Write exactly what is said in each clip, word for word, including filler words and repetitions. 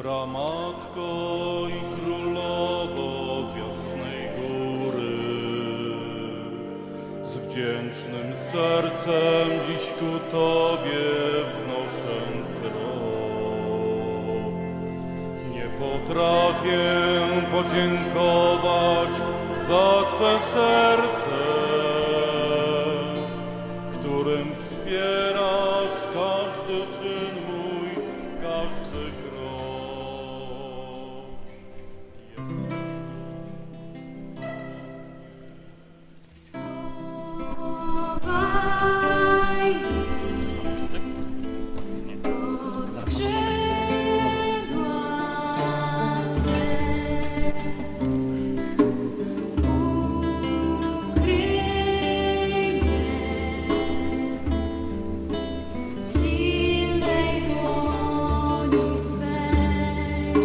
Pramatko i Królowo z Jasnej Góry, z wdzięcznym sercem dziś ku Tobie wznoszę wzrok. Nie potrafię podziękować za Twe serce, którym wspierasz każdy czyn mój, każdy krok. Schowaj mnie pod skrzydła swe, ukryj mnie w silnej dłoni swej.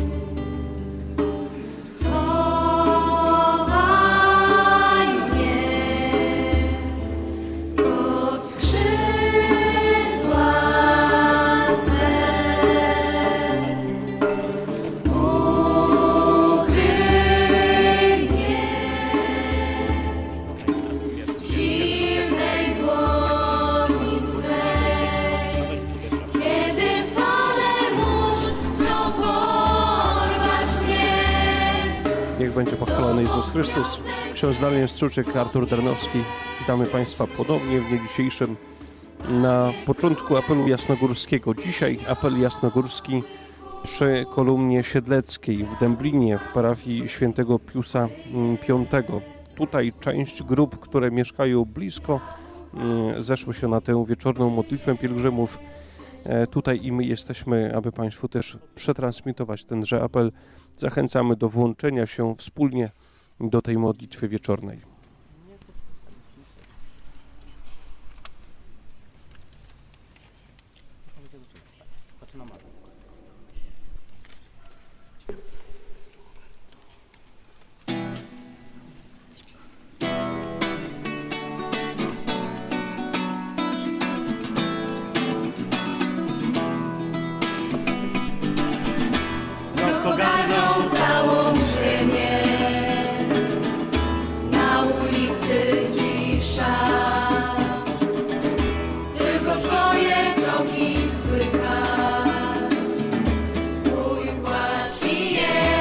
Schowaj mnie pod skrzydła swe, ukryj mnie w silnej dłoni swej. Kiedy fale mórz chcą porwać mnie, Niech będzie pochwalony Jezus Chrystus. Ksiądz Damian Struczyk, Artur Darnowski. Witamy Państwa ponownie w dniu dzisiejszym na początku apelu jasnogórskiego. Dzisiaj apel jasnogórski przy kolumnie siedleckiej w Dęblinie w parafii świętego Piusa Piątego. Tutaj część grup, które mieszkają blisko, mm, zeszły się na tę wieczorną modlitwę pielgrzymów. E, Tutaj i my jesteśmy, aby Państwu też przetransmitować tenże apel. Zachęcamy do włączenia się wspólnie do tej modlitwy wieczornej. mrok ogarnął całą ziemię, na ulicy cisza, tylko Twoje kroki słychać, Twój płacz bije.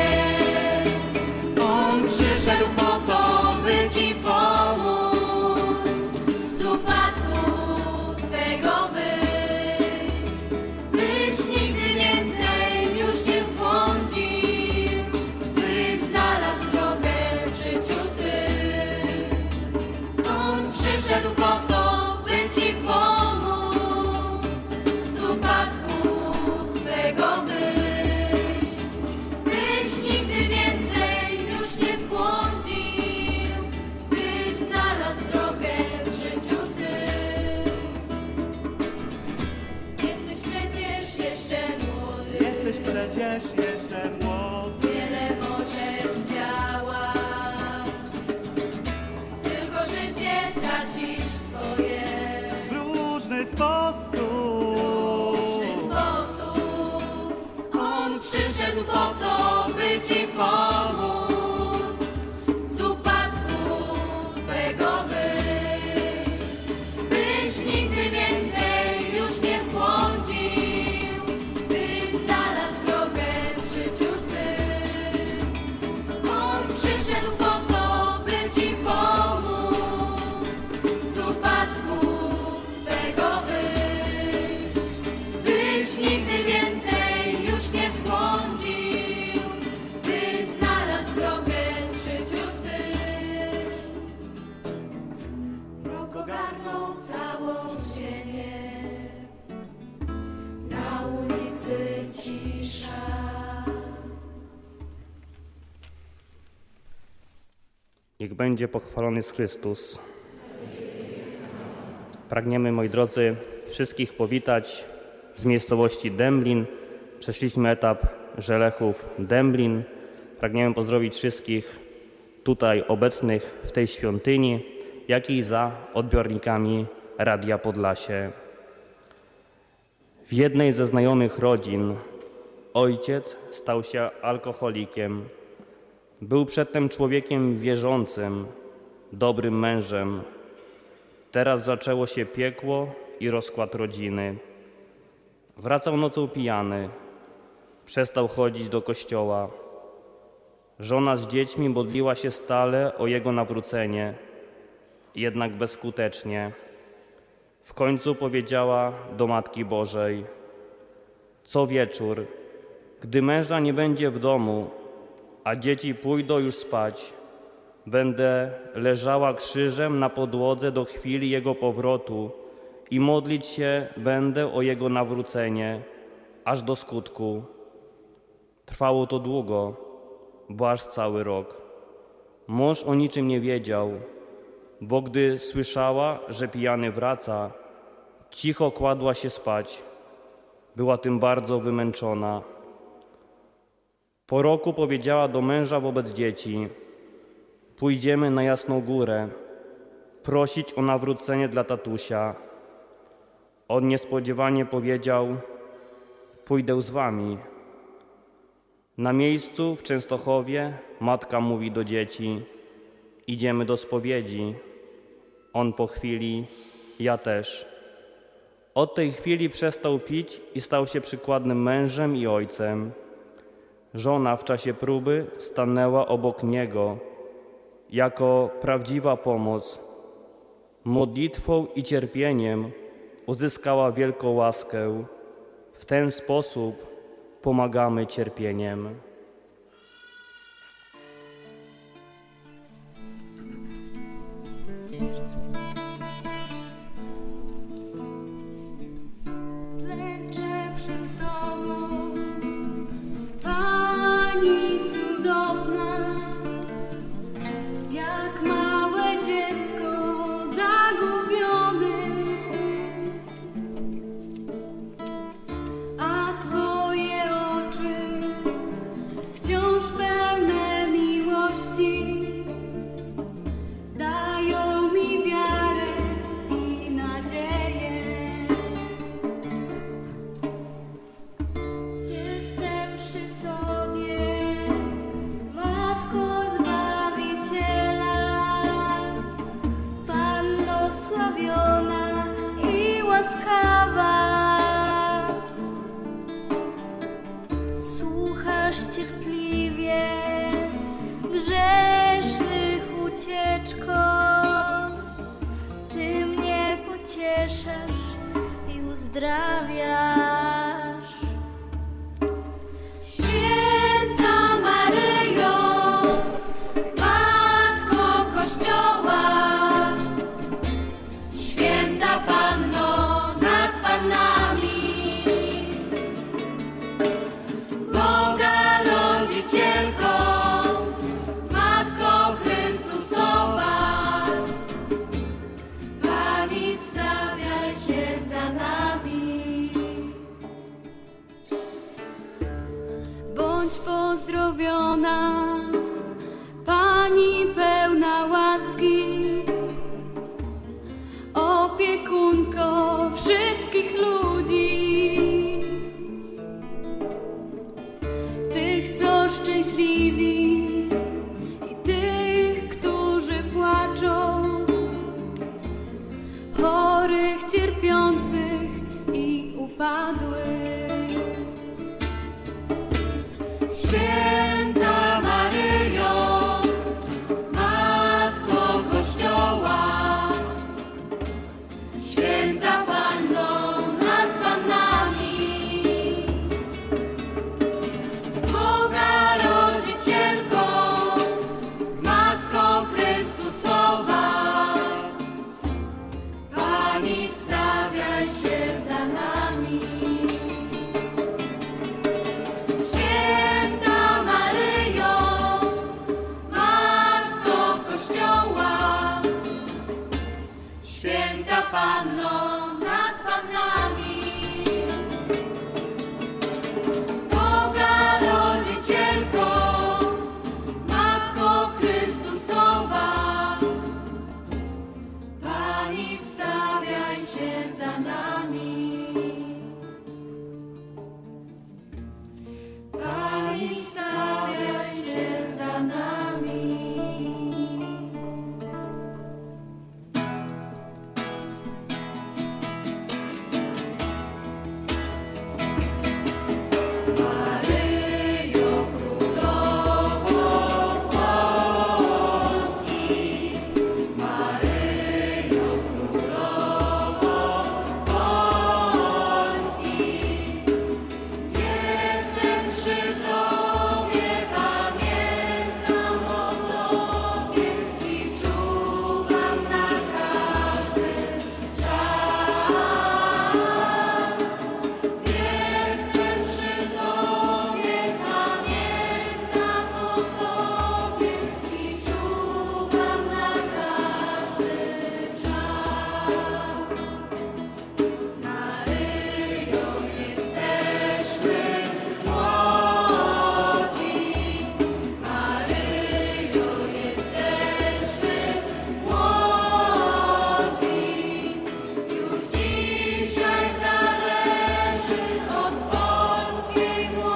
On przyszedł po to, by Ci pomóc, z upadku Twego wyjść, byś nigdy więcej już nie zbłądził, byś znalazł drogę w życiu Tym. On przyszedł po to, by Ci pomóc, z upadku Twego wyjść, byś nigdy więcej już nie zbłądził, byś znalazł drogę w życiu Tym. Jesteś przecież jeszcze młody, Jesteś przecież jeszcze młody, wiele możesz zdziałać, tylko życie tracisz swoje w różny sposób. w różny sposób. On przyszedł po to, by Ci pomóc, z upadku Twego wyjść, byś nigdy więcej już nie zbłądził, byś znalazł drogę w życiu Tym. On przyszedł po to, by Ci pomóc, z upadku Twego wyjść, byś nigdy więcej już nie zbłądził, byś znalazł drogę w życiu Tym. Mrok ogarnął całą ziemię, na ulicy cisza. Niech będzie pochwalony jest Chrystus. Pragniemy, moi drodzy, wszystkich powitać z miejscowości Dęblin. Przeszliśmy etap Żelechów Dęblin. Pragniemy pozdrowić wszystkich tutaj obecnych w tej świątyni, jak i za odbiornikami Radia Podlasie. W jednej ze znajomych rodzin ojciec stał się alkoholikiem. Był przedtem człowiekiem wierzącym, dobrym mężem. Teraz zaczęło się piekło i rozkład rodziny. Wracał nocą pijany. Przestał chodzić do kościoła. Żona z dziećmi modliła się stale o jego nawrócenie, jednak bezskutecznie. W końcu powiedziała do Matki Bożej: co wieczór, gdy męża nie będzie w domu, a dzieci pójdą już spać, będę leżała krzyżem na podłodze do chwili jego powrotu i modlić się będę o jego nawrócenie, aż do skutku. Trwało to długo, bo aż cały rok. Mąż o niczym nie wiedział, bo gdy słyszała, że pijany wraca, cicho kładła się spać. Była tym bardzo wymęczona. Po roku powiedziała do męża wobec dzieci: pójdziemy na Jasną Górę, prosić o nawrócenie dla tatusia. On niespodziewanie powiedział: pójdę z wami. Na miejscu w Częstochowie matka mówi do dzieci: idziemy do spowiedzi. On po chwili: ja też. Od tej chwili przestał pić i stał się przykładnym mężem i ojcem. Żona w czasie próby stanęła obok niego jako prawdziwa pomoc. Modlitwą i cierpieniem uzyskała wielką łaskę. W ten sposób pomagamy cierpieniem. Klęczę przed Tobą, Pani cudowna, jak małe dziecko zagubione, a Twoje oczy wciąż pełne miłości dają mi wiarę i nadzieję. Jestem przy Tobie, Matko Zbawiciela, Panno wsławiona i łaskawa. Słuchasz cierpliwie grzesznych ucieczko, Ty mnie pocieszasz i uzdrawiasz. Święta Maryjo, Matko Kościoła, Święta Panno nad Pannami, Boga Rodzicielko, Matko Chrystusowa, Pani wstawiaj się za nami. Bądź pozdrowiona, Pani pełna łaski, opiekunko wszystkich ludzi. Tych, co szczęśliwi i tych, którzy płaczą, chorych, cierpiących i upadłych. Święta Maryjo, Matko Kościoła, Święta Panno nad Pannami, Boga Rodzicielko, Matko Chrystusowa, Pani wstawiaj się za nami. Święta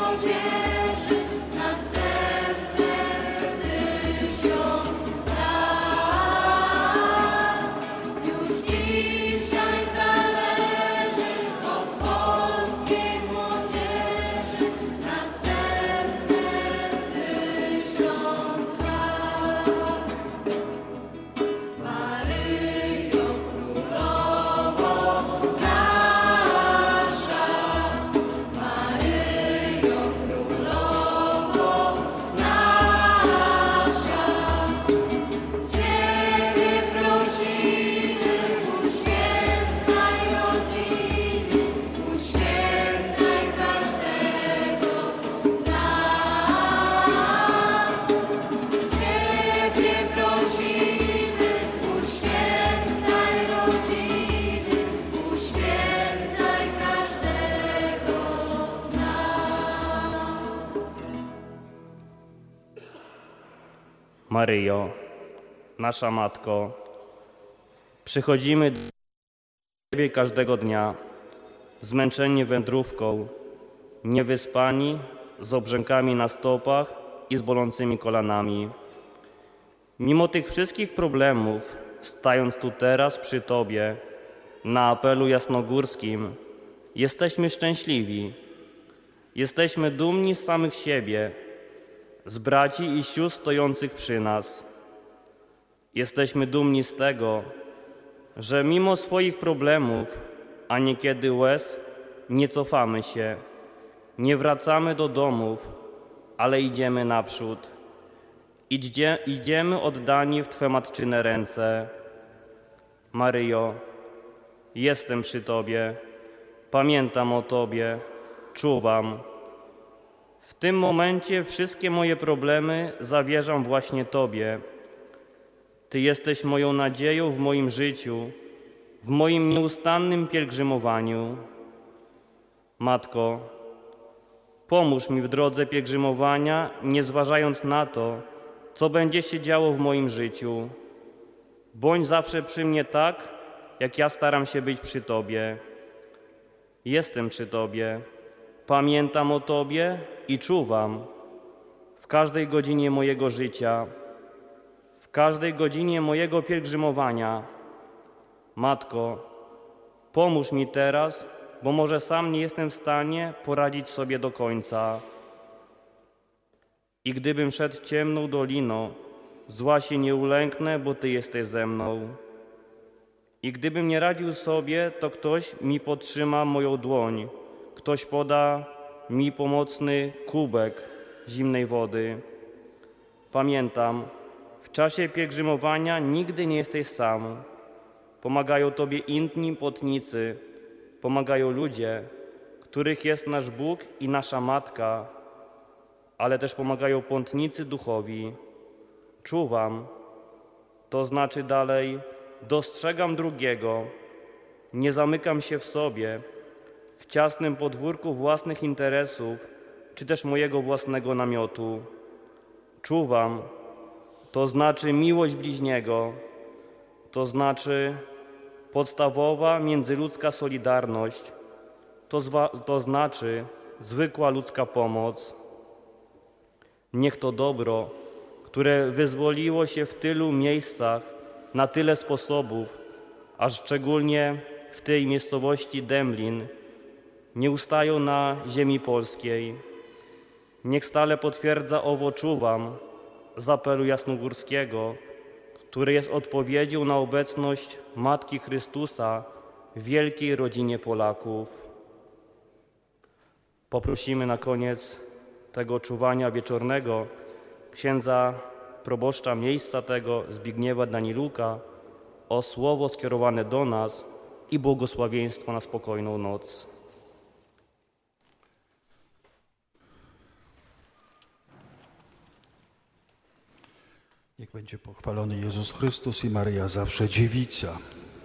młodzieży następne tysiąc lat. Już dzisiaj zależy od polskiej młodzieży następne tysiąc lat. Maryjo Królowo nasza, Maryjo Królowo nasza, Ciebie prosimy, uświęcaj rodziny, uświęcaj każdego z nas. Ciebie prosimy, uświęcaj rodziny, uświęcaj każdego z nas. Maryjo, nasza Matko, przychodzimy do Ciebie każdego dnia, zmęczeni wędrówką, niewyspani, z obrzękami na stopach i z bolącymi kolanami. Mimo tych wszystkich problemów, stając tu teraz przy Tobie, na apelu jasnogórskim, jesteśmy szczęśliwi. Jesteśmy dumni z samych siebie, z braci i sióstr stojących przy nas. Jesteśmy dumni z tego, że mimo swoich problemów, a niekiedy łez, nie cofamy się, nie wracamy do domów, ale idziemy naprzód. Idzie, idziemy oddani w Twe matczyne ręce. Maryjo, jestem przy Tobie, pamiętam o Tobie, czuwam. W tym momencie wszystkie moje problemy zawierzam właśnie Tobie. Ty jesteś moją nadzieją w moim życiu, w moim nieustannym pielgrzymowaniu. Matko, pomóż mi w drodze pielgrzymowania, nie zważając na to, co będzie się działo w moim życiu. Bądź zawsze przy mnie tak, jak ja staram się być przy Tobie. Jestem przy Tobie, pamiętam o Tobie i czuwam w każdej godzinie mojego życia, w każdej godzinie mojego pielgrzymowania. Matko, pomóż mi teraz, bo może sam nie jestem w stanie poradzić sobie do końca. I gdybym szedł ciemną doliną, zła się nie ulęknę, bo Ty jesteś ze mną. I gdybym nie radził sobie, to ktoś mi podtrzyma moją dłoń, ktoś poda mi pomocny kubek zimnej wody. Pamiętam, w czasie pielgrzymowania nigdy nie jesteś sam. Pomagają Tobie inni płotnicy, pomagają ludzie, których jest nasz Bóg i nasza Matka, ale też pomagają płotnicy duchowi. Czuwam, to znaczy dalej dostrzegam drugiego, nie zamykam się w sobie, w ciasnym podwórku własnych interesów, czy też mojego własnego namiotu. Czuwam, to znaczy miłość bliźniego, to znaczy podstawowa międzyludzka solidarność, to, zwa- to znaczy zwykła ludzka pomoc. Niech to dobro, które wyzwoliło się w tylu miejscach, na tyle sposobów, a szczególnie w tej miejscowości Dęblin, nie ustają na ziemi polskiej. Niech stale potwierdza owo czuwam z apelu jasnogórskiego, który jest odpowiedzią na obecność Matki Chrystusa w wielkiej rodzinie Polaków. Poprosimy na koniec tego czuwania wieczornego księdza proboszcza miejsca tego, Zbigniewa Daniluka, o słowo skierowane do nas i błogosławieństwo na spokojną noc. Niech będzie pochwalony Jezus Chrystus i Maryja zawsze dziewica.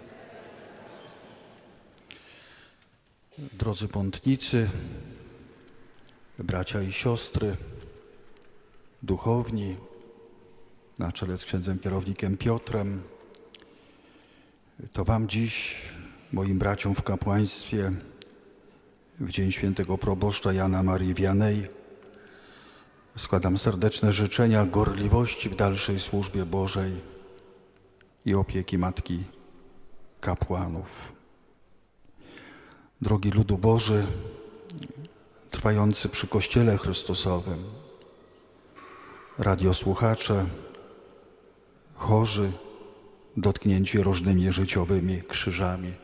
Drodzy pątnicy, bracia i siostry, duchowni, na czele z księdzem kierownikiem Piotrem, to Wam dziś, moim braciom w kapłaństwie, w dzień świętego proboszcza Jana Marii Wianej składam serdeczne życzenia gorliwości w dalszej służbie Bożej i opieki Matki Kapłanów. Drogi ludu Boży, trwający przy Kościele Chrystusowym, radiosłuchacze, chorzy, dotknięci różnymi życiowymi krzyżami.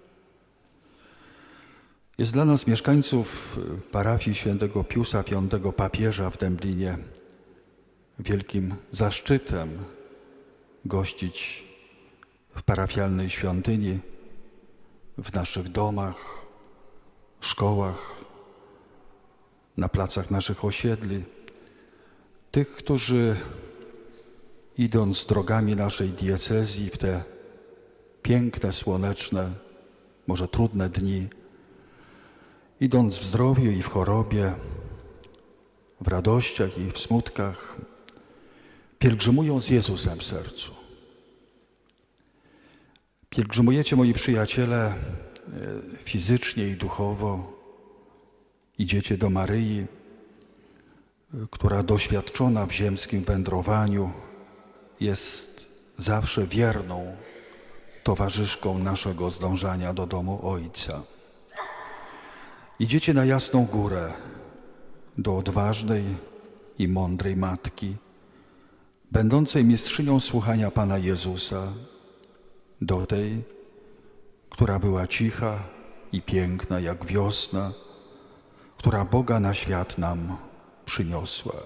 Jest dla nas, mieszkańców parafii świętego Piusa Piątego papieża w Dęblinie, wielkim zaszczytem gościć w parafialnej świątyni, w naszych domach, szkołach, na placach naszych osiedli, tych, którzy idąc drogami naszej diecezji w te piękne, słoneczne, może trudne dni, idąc w zdrowiu i w chorobie, w radościach i w smutkach, pielgrzymują z Jezusem w sercu. Pielgrzymujecie, moi przyjaciele, fizycznie i duchowo. Idziecie do Maryi, która doświadczona w ziemskim wędrowaniu jest zawsze wierną towarzyszką naszego zdążania do domu Ojca. Idziecie na Jasną Górę, do odważnej i mądrej Matki, będącej mistrzynią słuchania Pana Jezusa, do tej, która była cicha i piękna jak wiosna, która Boga na świat nam przyniosła.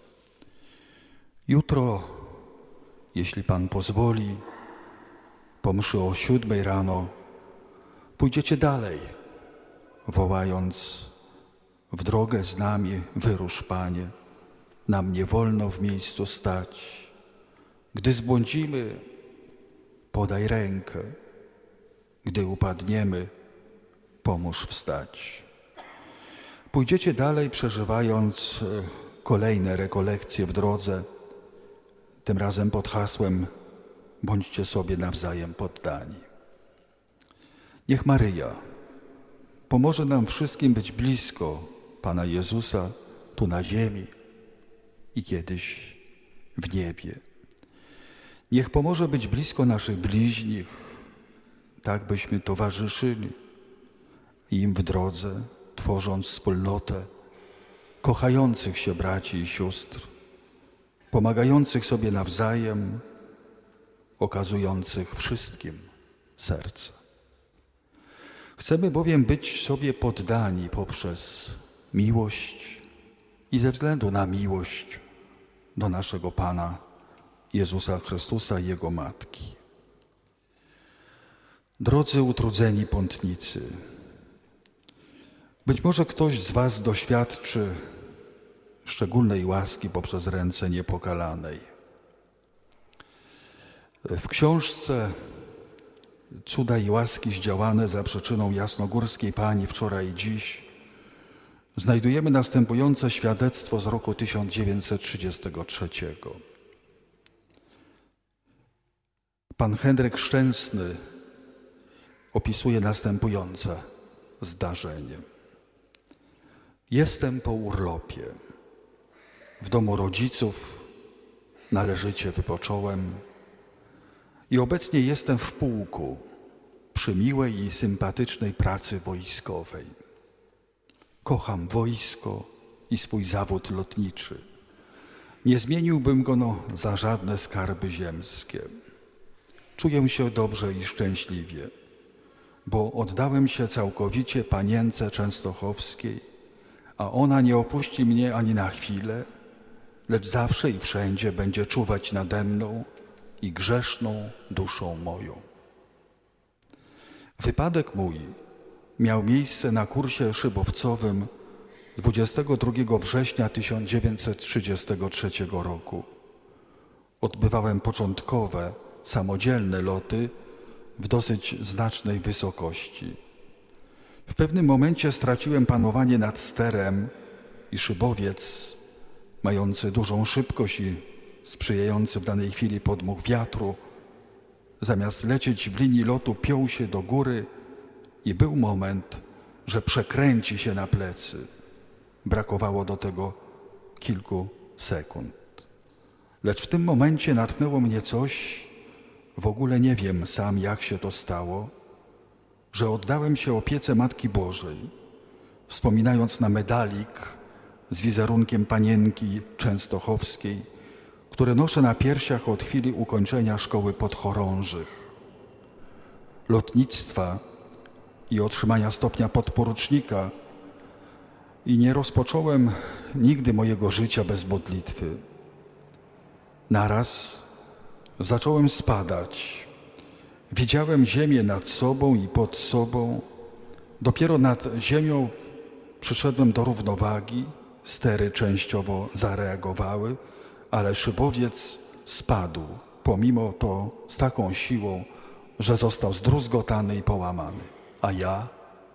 Jutro, jeśli Pan pozwoli, po mszy o siódmej rano pójdziecie dalej, wołając: w drogę z nami wyrusz, Panie, nam nie wolno w miejscu stać. Gdy zbłądzimy, podaj rękę, gdy upadniemy, pomóż wstać. Pójdziecie dalej, przeżywając kolejne rekolekcje w drodze, tym razem pod hasłem: bądźcie sobie nawzajem poddani. Niech Maryja pomoże nam wszystkim być blisko Pana Jezusa tu na ziemi i kiedyś w niebie. Niech pomoże być blisko naszych bliźnich, tak byśmy towarzyszyli im w drodze, tworząc wspólnotę kochających się braci i sióstr, pomagających sobie nawzajem, okazujących wszystkim serce. Chcemy bowiem być sobie poddani poprzez miłość i ze względu na miłość do naszego Pana Jezusa Chrystusa i Jego Matki. Drodzy utrudzeni pątnicy, być może ktoś z was doświadczy szczególnej łaski poprzez ręce niepokalanej. W książce Cuda i łaski zdziałane za przyczyną jasnogórskiej Pani wczoraj i dziś znajdujemy następujące świadectwo z roku tysiąc dziewięćset trzydziestego trzeciego. Pan Henryk Szczęsny opisuje następujące zdarzenie. Jestem po urlopie. W domu rodziców należycie wypocząłem i obecnie jestem w pułku przy miłej i sympatycznej pracy wojskowej. Kocham wojsko i swój zawód lotniczy. Nie zmieniłbym go no, za żadne skarby ziemskie. Czuję się dobrze i szczęśliwie, bo oddałem się całkowicie panience częstochowskiej, a ona nie opuści mnie ani na chwilę, lecz zawsze i wszędzie będzie czuwać nade mną i grzeszną duszą moją. Wypadek mój miał miejsce na kursie szybowcowym dwudziestego drugiego września tysiąc dziewięćset trzydziestego trzeciego roku. Odbywałem początkowe, samodzielne loty w dosyć znacznej wysokości. W pewnym momencie straciłem panowanie nad sterem i szybowiec, mający dużą szybkość i sprzyjający w danej chwili podmuch wiatru, zamiast lecieć w linii lotu, piął się do góry i był moment, że przekręci się na plecy. Brakowało do tego kilku sekund. Lecz w tym momencie natknęło mnie coś, w ogóle nie wiem sam, jak się to stało, że oddałem się opiece Matki Bożej, wspominając na medalik z wizerunkiem Panienki Częstochowskiej, które noszę na piersiach od chwili ukończenia szkoły podchorążych, lotnictwa i otrzymania stopnia podporucznika, i nie rozpocząłem nigdy mojego życia bez modlitwy. Naraz zacząłem spadać. Widziałem ziemię nad sobą i pod sobą. Dopiero nad ziemią przyszedłem do równowagi. Stery częściowo zareagowały, ale szybowiec spadł, pomimo to z taką siłą, że został zdruzgotany i połamany. A ja?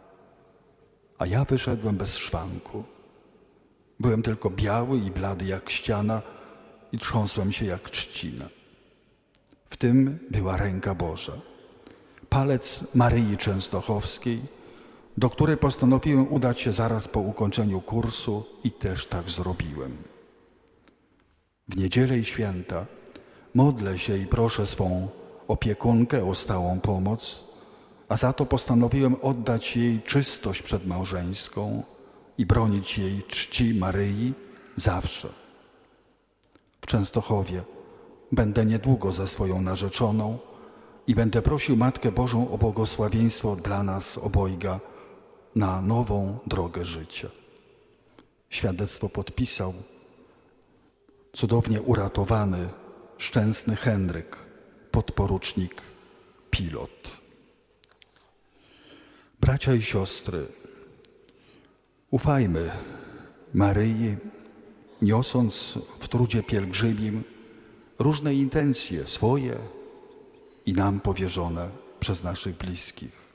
A ja wyszedłem bez szwanku. Byłem tylko biały i blady jak ściana i trząsłem się jak trzcina. W tym była ręka Boża. Palec Maryi Częstochowskiej, do której postanowiłem udać się zaraz po ukończeniu kursu i też tak zrobiłem. W niedzielę i święta modlę się i proszę swą opiekunkę o stałą pomoc, a za to postanowiłem oddać jej czystość przedmałżeńską i bronić jej czci Maryi zawsze. W Częstochowie będę niedługo ze swoją narzeczoną i będę prosił Matkę Bożą o błogosławieństwo dla nas obojga na nową drogę życia. Świadectwo podpisał cudownie uratowany, szczęsny Henryk, podporucznik, pilot. Bracia i siostry, ufajmy Maryi, niosąc w trudzie pielgrzymim różne intencje swoje i nam powierzone przez naszych bliskich.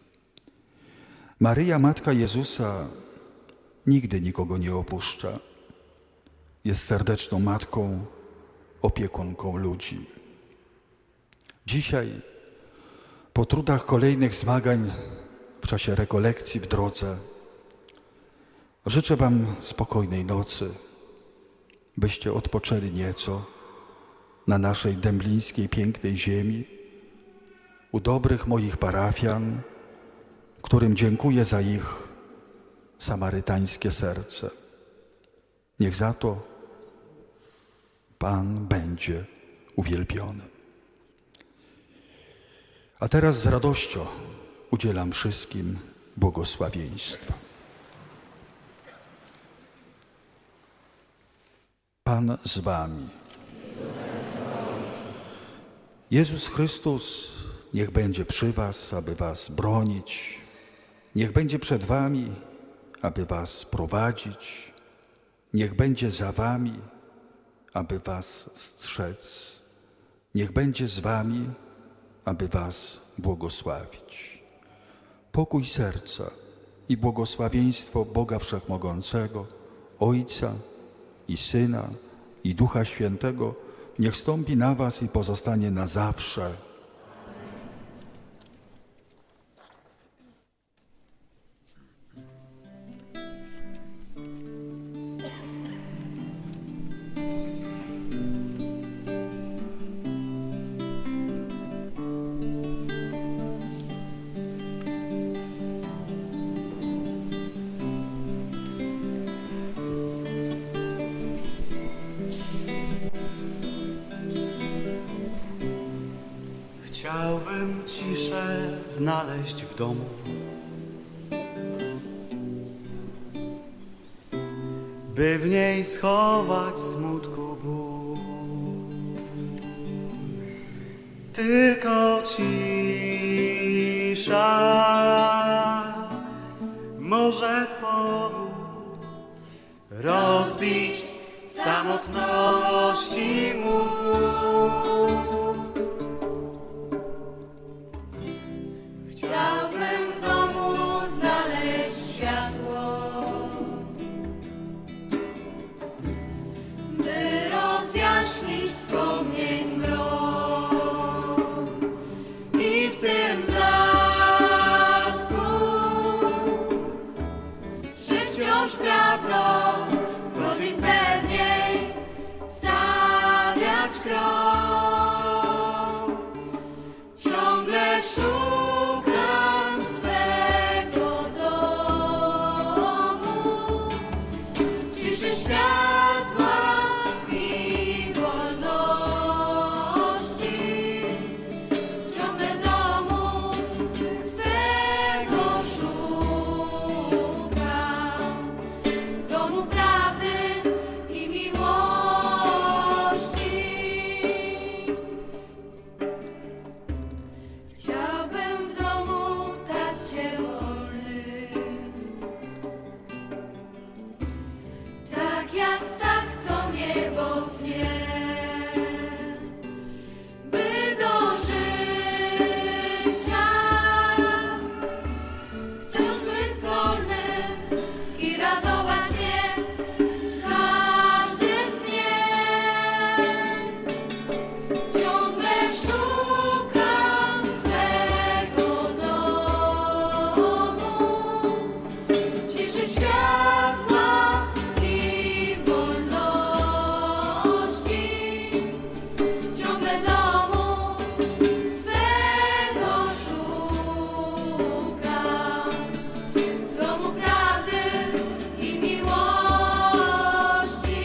Maryja, Matka Jezusa, nigdy nikogo nie opuszcza. Jest serdeczną matką, opiekunką ludzi. Dzisiaj, po trudach kolejnych zmagań w czasie rekolekcji w drodze, życzę wam spokojnej nocy, byście odpoczęli nieco na naszej dęblińskiej pięknej ziemi, u dobrych moich parafian, którym dziękuję za ich samarytańskie serce. Niech za to Pan będzie uwielbiony. A teraz z radością udzielam wszystkim błogosławieństwa. Pan z wami. Jezus Chrystus niech będzie przy was, aby was bronić. Niech będzie przed wami, aby was prowadzić. Niech będzie za wami, aby was strzec. Niech będzie z wami, aby was błogosławić. Pokój serca i błogosławieństwo Boga Wszechmogącego, Ojca i Syna i Ducha Świętego niech stąpi na was i pozostanie na zawsze. Chciałbym ciszę znaleźć w domu, by w niej schować smutku ból. Tylko cisza może pomóc rozbić samotności mur. Chciałbym w domu znaleźć światło, by rozjaśnić wspomnień mrok i w tym blasku krok. Ciągle szukam swego domu, ciszy światła i wolności. Ciągle w domu swego szukam, domu prawdy i miłości. Chciałbym w domu stać się wolnym, tak jak ptak, co niebo tnie, by do życia wciąż być wolnym i radować się każdym dniem. Ciągle szukam swego domu, ciszy światła i wolności. Ciągle domu swego szukam, domu prawdy i miłości.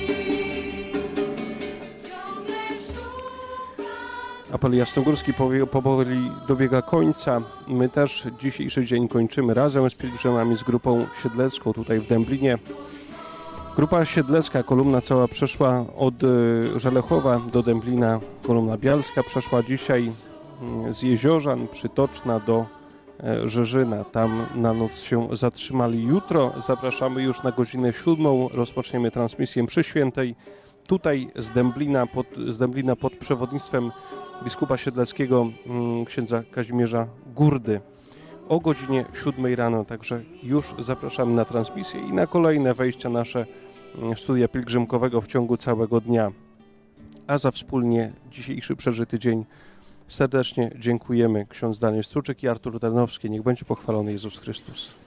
Ciągle szukam. Apel jasnogórski powie- powoli dobiega końca. My też dzisiejszy dzień kończymy razem z pielgrzymami, z grupą siedlecką tutaj w Dęblinie. Grupa siedlecka, kolumna cała przeszła od y, Żelechowa do Dęblina. Kolumna bialska przeszła dzisiaj y, z Jeziorzan, Przytoczna do y, Żerzyna. Tam na noc się zatrzymali. Jutro zapraszamy już na godzinę siódmą. Rozpoczniemy transmisję mszy świętej tutaj z Dęblina pod, z Dęblina pod przewodnictwem biskupa siedleckiego y, księdza Kazimierza Gurdy o godzinie siódmej rano. Także już zapraszamy na transmisję i na kolejne wejścia nasze y, studia pielgrzymkowego w ciągu całego dnia. A za wspólnie dzisiejszy przeżyty dzień serdecznie dziękujemy ksiądz Daniel Struczyk i Artur Tarnowski. Niech będzie pochwalony Jezus Chrystus.